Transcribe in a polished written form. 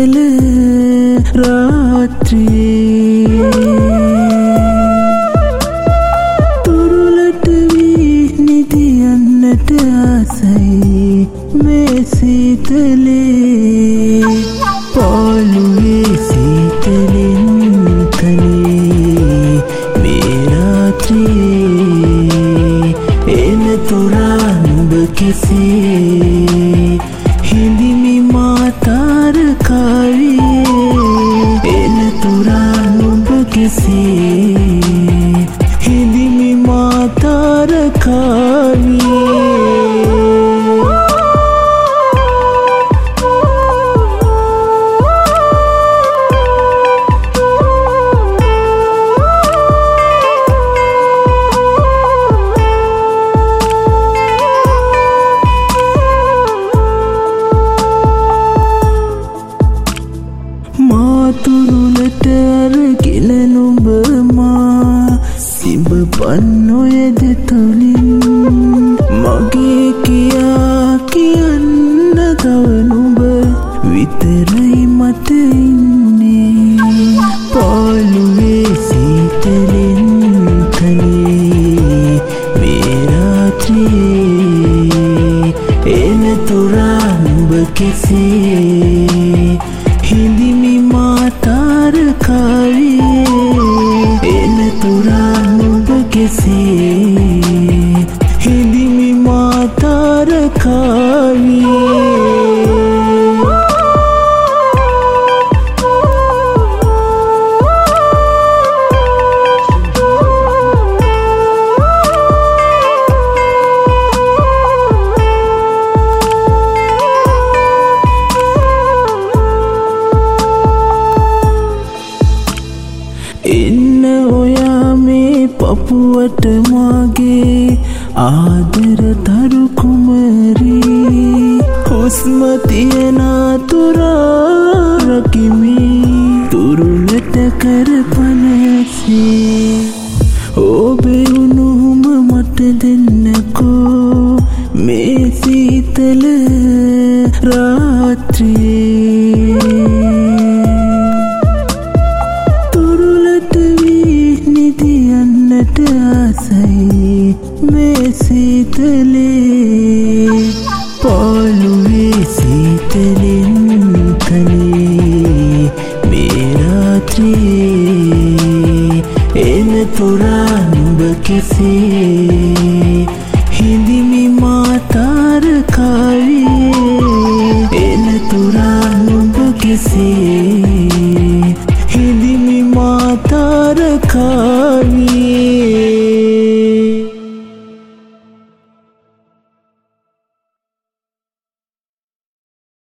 සීතල රාත්‍රියේ තුරුලට වී නිදියන්නට ආසයි මේ සීතලේ පොළුවේ සීතලෙන් කනේ මේ රාත්‍රියේ එන තොරා නුඹ කෙසේ හිඳිමි මා තාරකාවියේ එන තොරා නුඹ කෙසේ හිඳිමි මා තාරකාවියේ තුරුලට අරගෙන නුඹ මා සිඹ පන්නොයද තුලින් මගේ කියා කියන්න තව නුඹ විතරයි මට ඉන්නේ පොළුවේ සීතලෙන් කනේ මේ රාත්‍රියේ එන තොරා නුඹ කෙසේ හිඳිමි මා තාරකාවියේ එන තොරා නුඹ කෙසේ හිඳිමි මා තාරකාවියේ ඉන්න ඔයා මේ පපුවට මාගේ ආදර තරු කුමරී හුස්ම තියන තුරා රකිමි තුරුලට කරපනසේ ඔබේ උණුහුම මට දෙන්නකෝ මේ සීතල රාත්‍රියේ නිදියන්නට ආසයි මේ සීතලේ පොළුවේ සීතලෙන් කනේ මේ රාත්‍රියේ එන තොරා නුඹ කෙසේ හිඳිමි මා තාරකාවියේ